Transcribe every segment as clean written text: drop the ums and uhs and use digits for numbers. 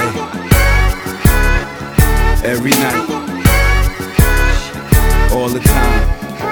day, every night, all the time.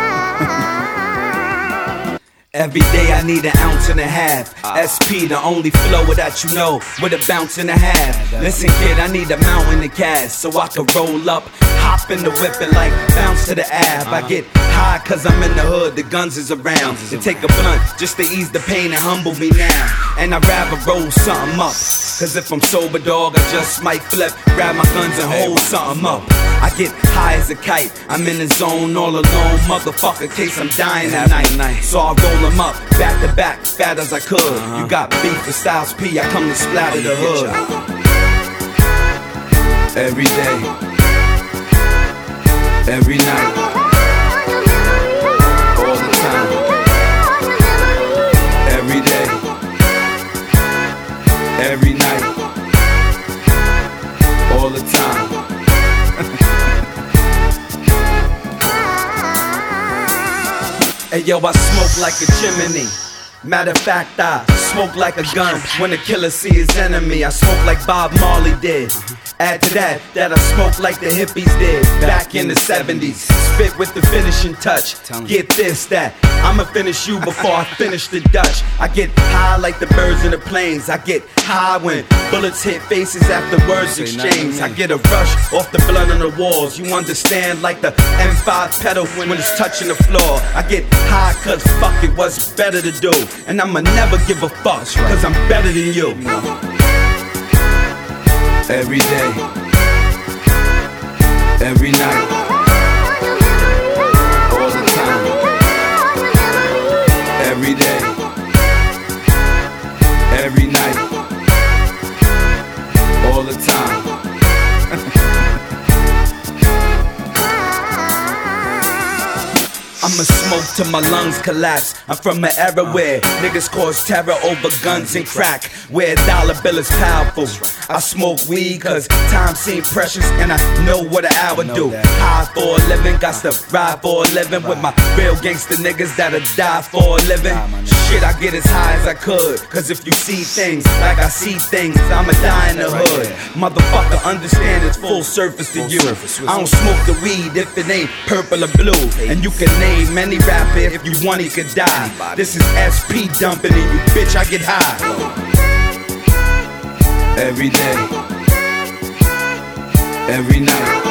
Every day I need an ounce and a half. SP, the only flow that you know, with a bounce and a half. Listen kid, I need a mountain of cash, so I can roll up, hop in the whip and like bounce to the ab. I get high cause I'm in the hood, the guns is around. They take a blunt just to ease the pain and humble me now. And I'd rather roll something up, cause if I'm sober dog, I just might flip, grab my guns and hold something up. I get high as a kite, I'm in the zone all alone, motherfucker, case I'm dying tonight. So I roll them up, back to back, fat as I could. You got beef with Styles P, I come to splatter the hood. Every day, every night, all the time. Every day, every night, all the time. Hey yo, I smoke like a chimney. Matter of fact, I smoke like a gun when the killer see his enemy. I smoke like Bob Marley did. Add to that I smoke like the hippies did back in the 70s. Spit with the finishing touch. Get this, that I'ma finish you before I finish the Dutch. I get high like the birds in the planes. I get high when bullets hit faces after words exchange. I get a rush off the blood on the walls. You understand, like the M5 pedal when it's touching the floor. I get high cause fuck it, what's better to do. And I'ma never give a fuck cause I'm better than you. Every day, every night, all the time. Every day, every night, all the time. I'ma smoke till my lungs collapse. I'm from an era where niggas cause terror over guns and crack, where a dollar bill is powerful. I smoke weed cause time seems precious and I know what an hour do. High for a living, got to ride for a living with my real gangster niggas that'll die for a living. Shit, I get as high as I could, cause if you see things like I see things, I'ma die in the hood. Motherfucker, understand it's full surface to you. I don't smoke the weed if it ain't purple or blue. And you can name any rapper if you want, he could die. This is SP dumping in you, bitch, I get high. Every day, every night,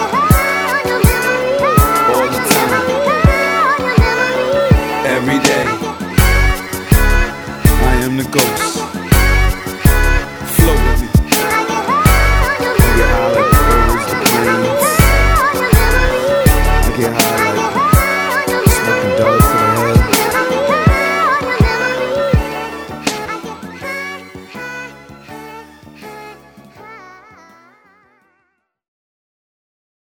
all the time. Every day, I am the ghost.